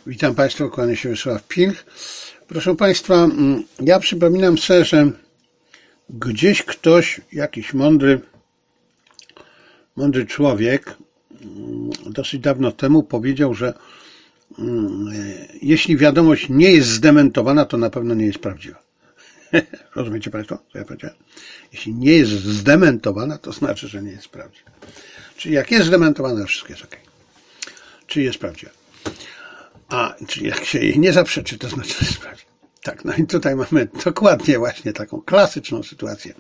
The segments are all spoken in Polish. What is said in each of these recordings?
Witam Państwa, kłania się Wiesław Pilch. Proszę Państwa, ja przypominam sobie, że gdzieś ktoś, jakiś mądry człowiek dosyć dawno temu powiedział, że jeśli wiadomość nie jest zdementowana, to na pewno nie jest prawdziwa. Rozumiecie Państwo, co ja powiedziałem? Jeśli nie jest zdementowana, to znaczy, że nie jest prawdziwa. Czyli jak jest zdementowana, to wszystko jest ok. Czyli jest prawdziwa. Czyli jak się jej nie zaprzeczy, to znaczy, że jest prawdziwa. Tak, no i tutaj mamy dokładnie właśnie taką klasyczną sytuację.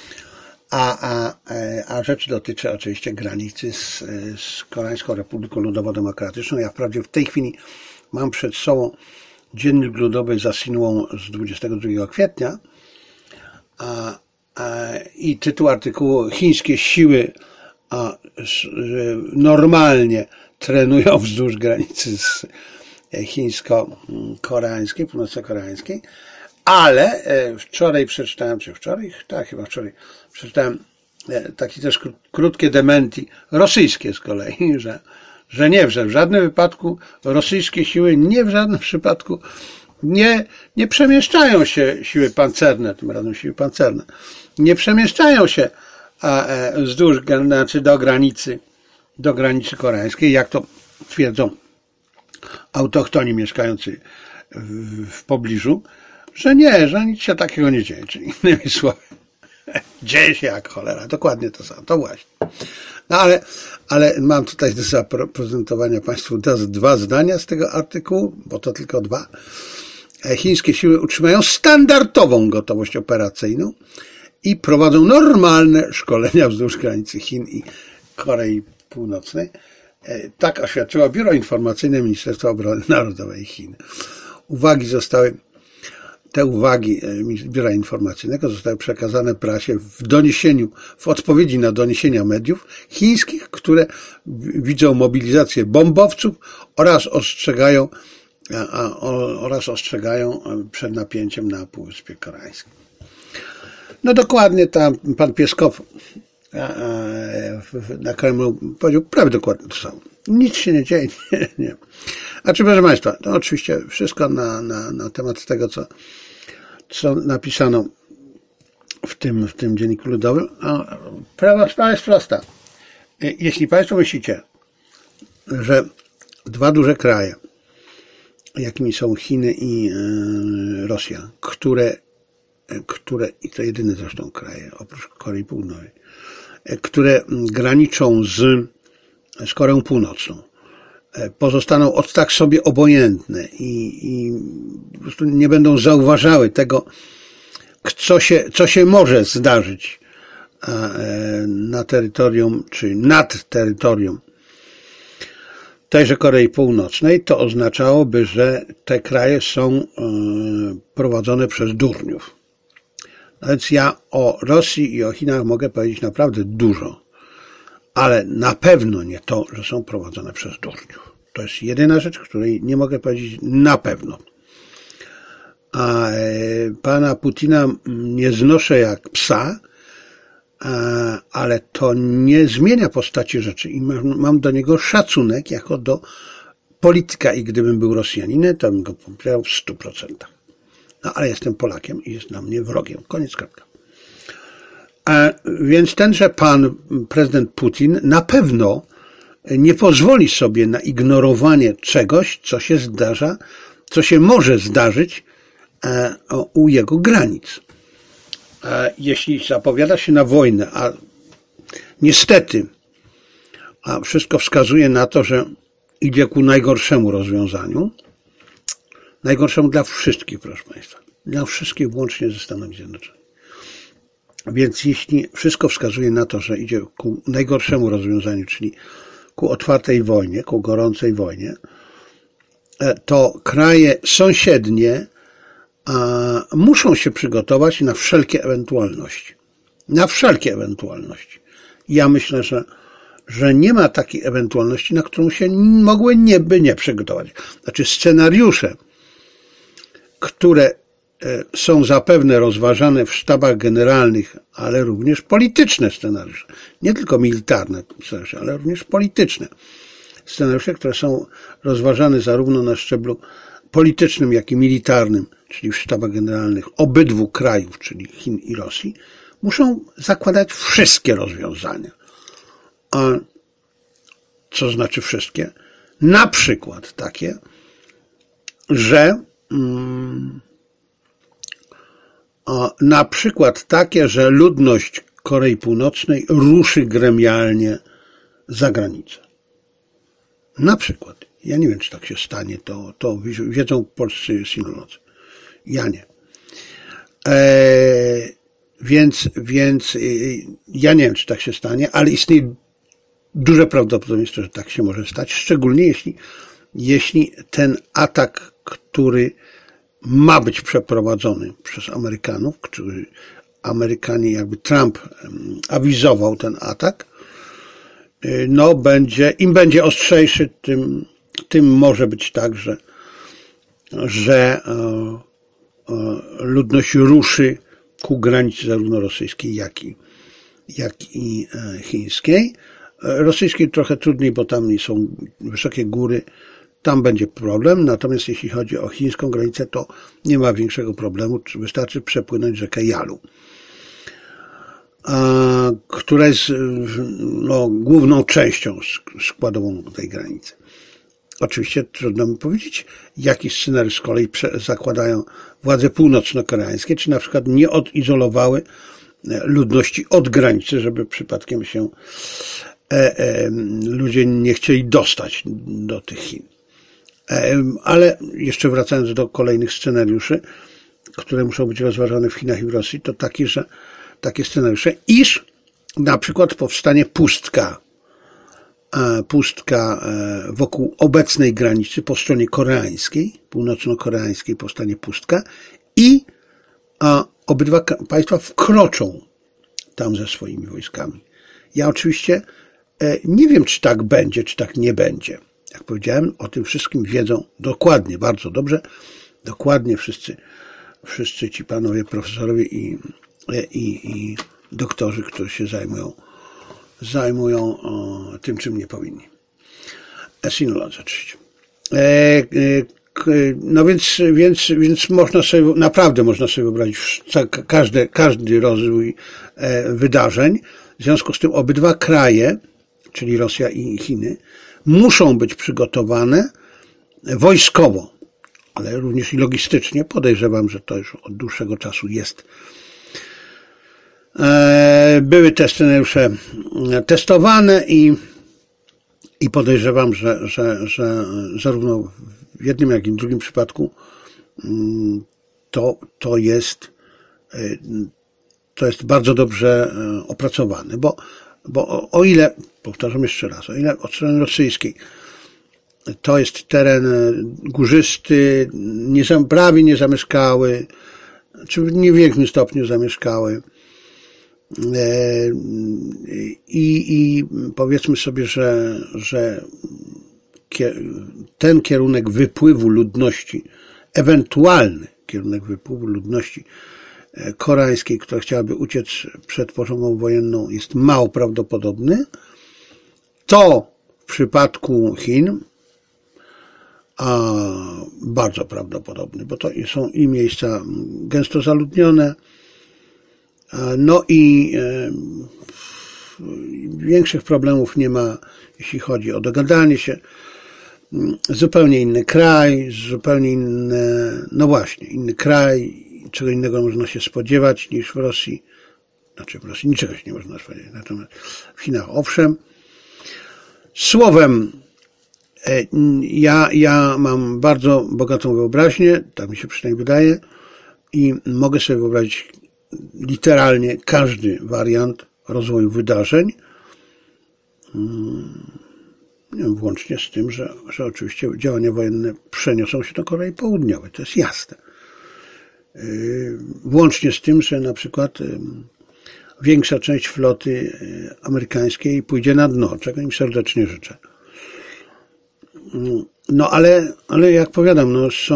A rzecz dotyczy oczywiście granicy z Koreańską Republiką Ludowo-Demokratyczną. Ja wprawdzie w tej chwili mam przed sobą Dziennik Ludowy za Sinłą z 22 kwietnia i tytuł artykułu: chińskie siły normalnie trenują wzdłuż granicy chińsko-koreańskiej, północno-koreańskiej, ale wczoraj przeczytałem, przeczytałem takie też krótkie dementi rosyjskie z kolei, że nie, że w żadnym wypadku rosyjskie siły nie w żadnym przypadku nie przemieszczają się, siły pancerne, tym razem siły pancerne, nie przemieszczają się wzdłuż, znaczy do granicy koreańskiej, jak to twierdzą autochtoni mieszkający w pobliżu, że nie, że nic się takiego nie dzieje. Czyli innymi słowy, dzieje się jak cholera. Dokładnie to samo. To właśnie. No ale mam tutaj do zaprezentowania Państwu dwa zdania z tego artykułu, bo to tylko dwa. Chińskie siły utrzymają standardową gotowość operacyjną i prowadzą normalne szkolenia wzdłuż granicy Chin i Korei Północnej. Tak oświadczyło Biuro Informacyjne Ministerstwa Obrony Narodowej Chin. Te uwagi Biura Informacyjnego zostały przekazane prasie w odpowiedzi na doniesienia mediów chińskich, które widzą mobilizację bombowców oraz ostrzegają przed napięciem na Półwyspie Koreańskim. No dokładnie tam pan Pieskow na Kremlu powiedział prawie dokładnie to samo. Nic się nie dzieje, nie. Proszę Państwa, to oczywiście wszystko na temat tego, co napisano w tym Dzienniku Ludowym. Sprawa jest prosta. Jeśli Państwo myślicie, że dwa duże kraje, jakimi są Chiny i Rosja, które i to jedyne zresztą kraje, oprócz Korei Południowej, które graniczą z Koreą Północną, pozostaną tak sobie obojętne i po prostu nie będą zauważały tego, co się może zdarzyć na terytorium, czy nad terytorium tejże Korei Północnej, to oznaczałoby, że te kraje są prowadzone przez durniów. A więc ja o Rosji i o Chinach mogę powiedzieć naprawdę dużo, ale na pewno nie to, że są prowadzone przez durniów. To jest jedyna rzecz, której nie mogę powiedzieć na pewno. A pana Putina nie znoszę jak psa, ale to nie zmienia postaci rzeczy i mam do niego szacunek jako do polityka i gdybym był Rosjaninem, to bym go popierał w 100%. No ale jestem Polakiem i jest dla mnie wrogiem. Koniec, kropka. Więc tenże pan prezydent Putin na pewno nie pozwoli sobie na ignorowanie czegoś, co się zdarza, co się może zdarzyć u jego granic. Jeśli zapowiada się na wojnę, a niestety wszystko wskazuje na to, że idzie ku najgorszemu rozwiązaniu, najgorszemu dla wszystkich, proszę Państwa, dla wszystkich włącznie ze Stanami Zjednoczonymi. Więc jeśli wszystko wskazuje na to, że idzie ku najgorszemu rozwiązaniu, czyli ku otwartej wojnie, ku gorącej wojnie, to kraje sąsiednie muszą się przygotować na wszelkie ewentualności. Na wszelkie ewentualności. Ja myślę, że nie ma takiej ewentualności, na którą się mogły nie przygotować. Znaczy scenariusze, które są zapewne rozważane w sztabach generalnych, ale również polityczne scenariusze. Nie tylko militarne, ale również polityczne. scenariusze, które są rozważane zarówno na szczeblu politycznym, jak i militarnym, czyli w sztabach generalnych obydwu krajów, czyli Chin i Rosji, muszą zakładać wszystkie rozwiązania. A co znaczy wszystkie? Na przykład takie, że ludność Korei Północnej ruszy gremialnie za granicę. Na przykład. Ja nie wiem, czy tak się stanie, to wiedzą polscy sinolodzy. Ja nie. Więc ja nie wiem, czy tak się stanie, ale istnieje duże prawdopodobieństwo, że tak się może stać, szczególnie jeśli ten atak, który ma być przeprowadzony przez Amerykanów, który Amerykanie, jakby Trump awizował ten atak, no im będzie ostrzejszy, tym może być tak, że ludność ruszy ku granicy zarówno rosyjskiej, jak i chińskiej. Rosyjskiej trochę trudniej, bo tam są wysokie góry, tam będzie problem, natomiast jeśli chodzi o chińską granicę, to nie ma większego problemu, wystarczy przepłynąć rzekę Yalu, która jest główną częścią składową tej granicy. Oczywiście trudno mi powiedzieć, jaki scenariusz z kolei zakładają władze północno-koreańskie, czy na przykład nie odizolowały ludności od granicy, żeby przypadkiem się ludzie nie chcieli dostać do tych Chin. Ale jeszcze wracając do kolejnych scenariuszy, które muszą być rozważane w Chinach i w Rosji, to takie scenariusze, iż na przykład powstanie pustka wokół obecnej granicy po stronie koreańskiej, północno-koreańskiej powstanie pustka i obydwa państwa wkroczą tam ze swoimi wojskami. Ja oczywiście nie wiem, czy tak będzie, czy tak nie będzie. Jak powiedziałem, o tym wszystkim wiedzą dokładnie, bardzo dobrze, dokładnie wszyscy ci panowie profesorowie i doktorzy, którzy się zajmują tym, czym nie powinni. Sinolodzy oczywiście. No więc naprawdę można sobie wyobrazić każdy rozwój wydarzeń. W związku z tym obydwa kraje, czyli Rosja i Chiny, muszą być przygotowane wojskowo, ale również i logistycznie. Podejrzewam, że to już od dłuższego czasu jest. Były te scenariusze testowane i podejrzewam, że zarówno w jednym, jak i w drugim przypadku to jest bardzo dobrze opracowane, bo o ile, powtarzam jeszcze raz, o ile od strony rosyjskiej to jest teren górzysty, prawie niezamieszkały, czy w niewielkim stopniu zamieszkały, i powiedzmy sobie, że ten kierunek wypływu ludności, ewentualny kierunek wypływu ludności koreańskiej, która chciałaby uciec przed porządką wojenną, jest mało prawdopodobny, to w przypadku Chin bardzo prawdopodobny, bo to są i miejsca gęsto zaludnione, no i większych problemów nie ma, jeśli chodzi o dogadanie się. Zupełnie inny kraj, zupełnie inne, no właśnie, inny kraj, czego innego można się spodziewać niż w Rosji. Znaczy w Rosji niczego się nie można spodziewać, natomiast w Chinach owszem. Słowem, ja mam bardzo bogatą wyobraźnię, tak mi się przynajmniej wydaje, i mogę sobie wyobrazić literalnie każdy wariant rozwoju wydarzeń, włącznie z tym, że oczywiście działania wojenne przeniosą się do Korei Południowej, to jest jasne. Włącznie z tym, że na przykład większa część floty amerykańskiej pójdzie na dno, czego im serdecznie życzę. No ale jak powiadam,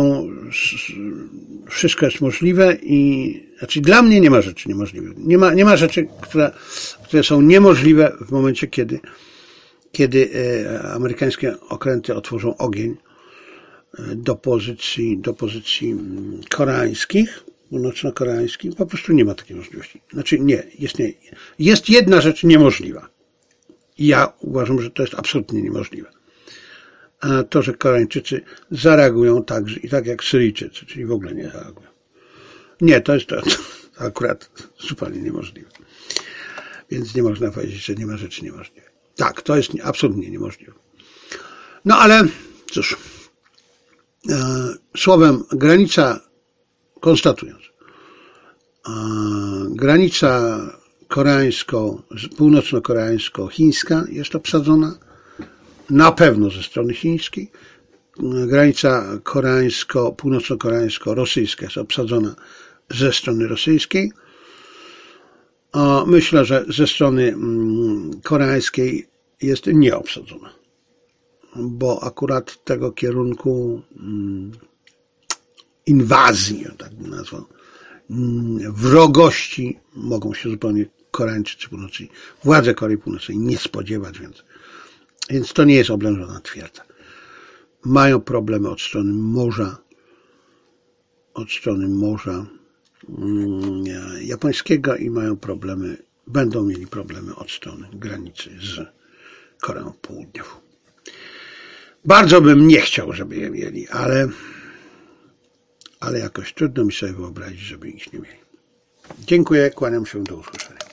wszystko jest możliwe znaczy dla mnie nie ma rzeczy niemożliwych. Nie ma rzeczy, które są niemożliwe w momencie, kiedy amerykańskie okręty otworzą ogień do pozycji koreańskich, północno-koreańskich, po prostu nie ma takiej możliwości. Znaczy nie. Jest jedna rzecz niemożliwa. I ja uważam, że to jest absolutnie niemożliwe. A to, że Koreańczycy zareagują tak jak Syryjczycy, czyli w ogóle nie zareagują. Nie, to jest akurat zupełnie niemożliwe. Więc nie można powiedzieć, że nie ma rzeczy niemożliwej. Tak, to jest absolutnie niemożliwe. No ale cóż, słowem granica, konstatując, granica północno-koreańsko-chińska jest obsadzona na pewno ze strony chińskiej. Granica północno-koreańsko-rosyjska jest obsadzona ze strony rosyjskiej. Myślę, że ze strony koreańskiej jest nieobsadzona, bo akurat tego kierunku inwazji, tak bym nazwał, wrogości mogą się zupełnie Koreańczycy Północni, władze Korei Północnej nie spodziewać, więc to nie jest oblężona twierdza. Mają problemy od strony morza japońskiego i będą mieli problemy od strony granicy z Koreą Południową. Bardzo bym nie chciał, żeby je mieli, ale jakoś trudno mi sobie wyobrazić, żeby ich nie mieli. Dziękuję, kłaniam się, do usłyszenia.